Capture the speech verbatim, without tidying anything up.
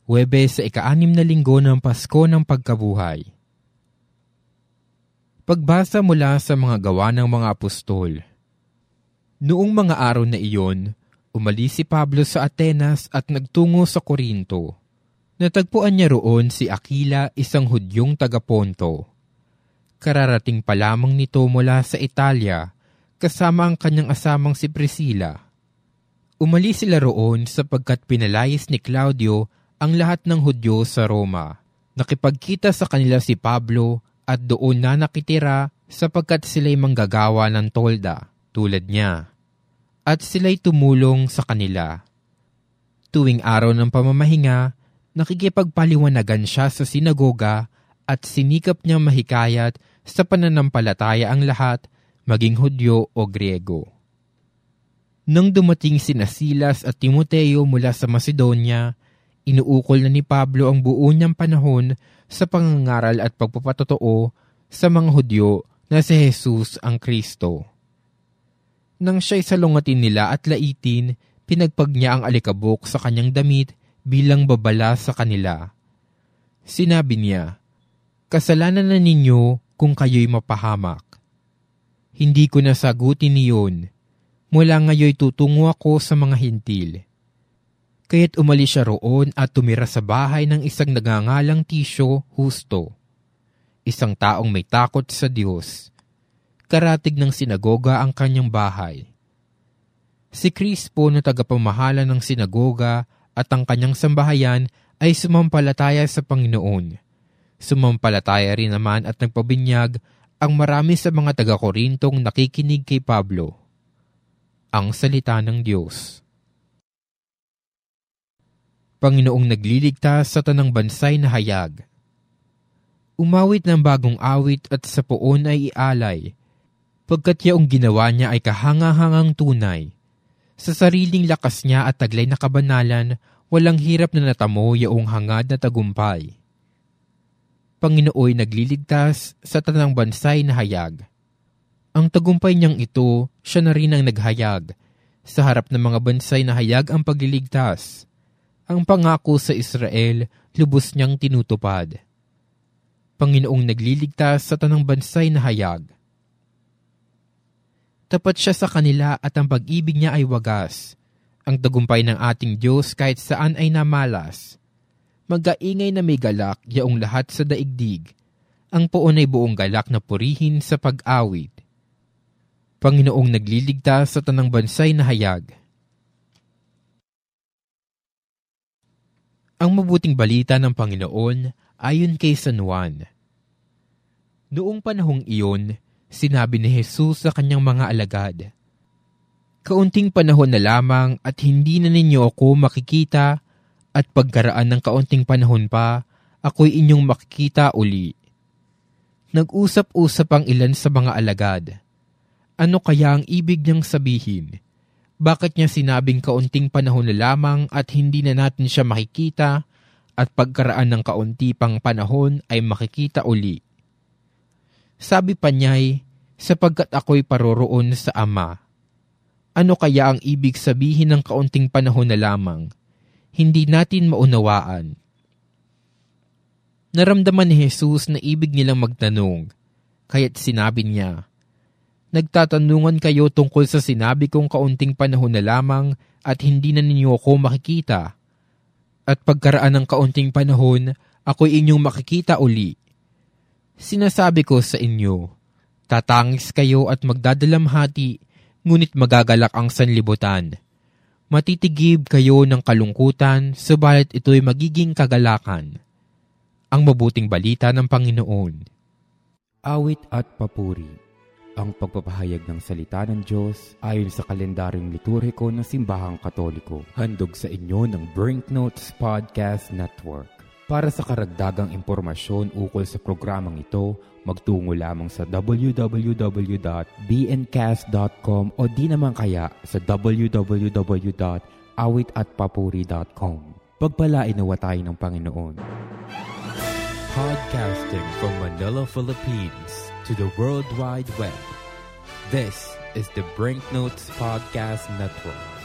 Huwebes sa ika-anim na linggo ng Pasko ng Pagkabuhay. Pagbasa mula sa mga gawa ng mga apostol. Noong mga araw na iyon, umalis si Pablo sa Atenas at nagtungo sa Corinto. Natagpuan niya roon si Aquila, isang Hudyong taga-Ponto. Kararating pa lamang nito mula sa Italia, kasama ang kanyang asamang si Priscilla. Umalis sila roon sapagkat pinalayas ni Claudio ang lahat ng Hudyo sa Roma. Nakipagkita sa kanila si Pablo at doon na nakitira sapagkat sila'y manggagawa ng tolda, tulad niya. At sila'y tumulong sa kanila. Tuwing araw ng pamamahinga, nakikipagpaliwanagan siya sa sinagoga at sinikap niyang mahikayat sa pananampalataya ang lahat, maging Hudyo o Griego. Nang dumating sina Silas at Timoteo mula sa Macedonia, inuukol na ni Pablo ang buo niyang panahon sa pangangaral at pagpapatotoo sa mga Hudyo na si Jesus ang Kristo. Nang siya'y salungatin nila at laitin, pinagpag niya ang alikabok sa kanyang damit bilang babala sa kanila. Sinabi niya, "Kasalanan na ninyo kung kayo'y mapahamak. Hindi ko nasagutin niyon. Mula ngayoy tutungo ako sa mga hintil." Kaya't umalis siya roon at tumira sa bahay ng isang nagangalang Tisyo Justo, isang taong may takot sa Diyos. Karatig ng sinagoga ang kanyang bahay. Si Crispo na tagapamahala ng sinagoga at ang kanyang sambahayan ay sumampalataya sa Panginoon. Sumampalataya rin naman at nagpabinyag ang marami sa mga taga-Korintong nakikinig kay Pablo. Ang salita ng Diyos. Panginoong nagliligtas sa tanang bansay na hayag. Umawit ng bagong awit at sa poon ay ialay, pagkat yaong ginawa niya ay kahangahangang tunay. Sa sariling lakas niya at taglay na kabanalan, walang hirap na natamo yaong hangad na tagumpay. Panginooy nagliligtas sa tanang bansay na hayag. Ang tagumpay niyang ito, siya na rin ang naghayag. Sa harap ng mga bansay na hayag ang pagliligtas. Ang pangako sa Israel, lubos niyang tinutupad. Panginoong nagliligtas sa tanang bansay na hayag. Tapat siya sa kanila at ang pag-ibig niya ay wagas. Ang tagumpay ng ating Diyos kahit saan ay namalas. Mag-aingay na may galak yaong lahat sa daigdig. Ang poon ay buong galak na purihin sa pag-awit. Panginoong nagliligtas sa tanang bansay na hayag. Ang mabuting balita ng Panginoon ayon kay San Juan. Noong panahong iyon, sinabi ni Jesus sa kanyang mga alagad, "Kaunting panahon na lamang at hindi na ninyo ako makikita, at pagkaraan ng kaunting panahon pa, ako'y inyong makikita uli." Nag-usap-usap ang ilan sa mga alagad. Ano kaya ang ibig niyang sabihin? Bakit niya sinabing kaunting panahon na lamang at hindi na natin siya makikita, at pagkaraan ng kaunti pang panahon ay makikita uli? Sabi pa niya'y, sapagkat ako'y paroroon sa Ama. Ano kaya ang ibig sabihin ng kaunting panahon na lamang? Hindi natin maunawaan. Naramdaman ni Jesus na ibig nilang magtanong, kaya't sinabi niya, "Nagtatanungan kayo tungkol sa sinabi kong kaunting panahon na lamang at hindi na ninyo ako makikita. At pagkaraan ng kaunting panahon, ako'y inyong makikita uli. Sinasabi ko sa inyo, tatangis kayo at magdadalamhati, ngunit magagalak ang sanlibutan. Matitigib kayo ng kalungkutan, subalit ito'y magiging kagalakan." Ang mabuting balita ng Panginoon. Awit at papuri. Ang pagpapahayag ng salita ng Diyos ayon sa kalendaryong liturhiko ng Simbahang Katoliko. Handog sa inyo ng Brinknotes Podcast Network. Para sa karagdagang impormasyon ukol sa programang ito, magtungo lamang sa w w w dot b n cast dot com o di naman kaya sa w w w dot awit at papuri dot com. Pagpalain nawa tayo ng Panginoon. Podcasting from Manila, Philippines to the World Wide Web. This is the Brinknotes Podcast Network.